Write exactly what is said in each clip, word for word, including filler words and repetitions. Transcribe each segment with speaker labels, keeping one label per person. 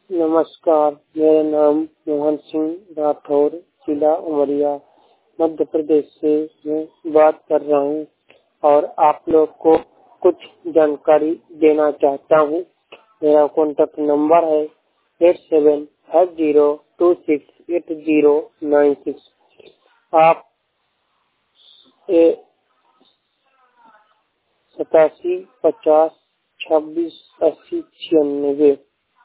Speaker 1: नमस्कार, मेरा नाम मोहन सिंह राठौर, जिला उमरिया, मध्य प्रदेश से मैं बात कर रहा हूँ और आप लोग को कुछ जानकारी देना चाहता हूँ। मेरा कॉन्टैक्ट नंबर है eight seven five zero two six eight zero nine six. आप सतासी पचास छब्बीस अस्सी छियानवे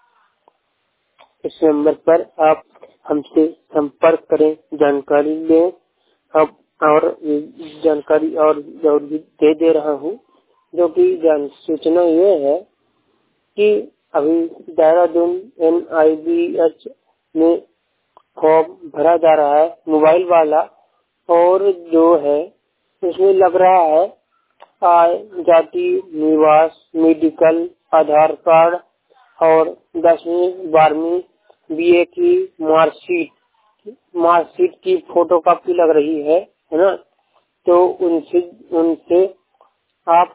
Speaker 1: इस नंबर पर आप हमसे संपर्क करें, जानकारी लें। अब और जानकारी और और भी दे दे रहा हूँ, जो कि जान सूचना ये है कि अभी Dehradun N I B H में फॉर्म भरा जा रहा है मोबाइल वाला, और जो है उसमें लग रहा है आय, जाति, निवास, मेडिकल, आधार कार्ड और दसवीं बारहवीं बीए की मार्कशीट मार्कशीट की फोटो कॉपी लग रही है है ना। तो उनसे उनसे आप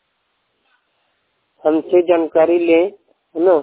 Speaker 1: हमसे जानकारी लें, है ना।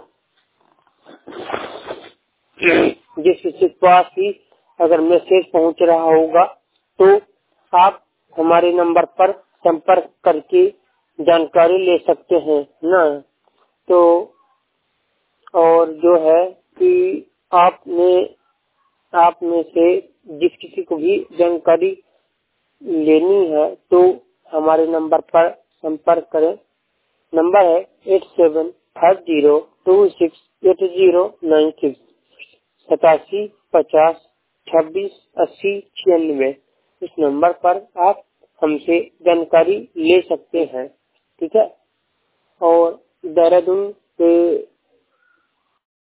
Speaker 1: जिसके पास ही अगर मैसेज पहुंच रहा होगा तो आप हमारे नंबर पर संपर्क करके जानकारी ले सकते हैं ना। तो और जो है कि आपने आप में से जिस किसी को भी जानकारी लेनी है तो हमारे नंबर पर संपर्क करें। नंबर है eight seven five zero two six eight zero nine six, सतासी पचास छब्बीस अस्सी छियानवे। इस नंबर पर आप हमसे जानकारी ले सकते हैं, ठीक है। और देहरादून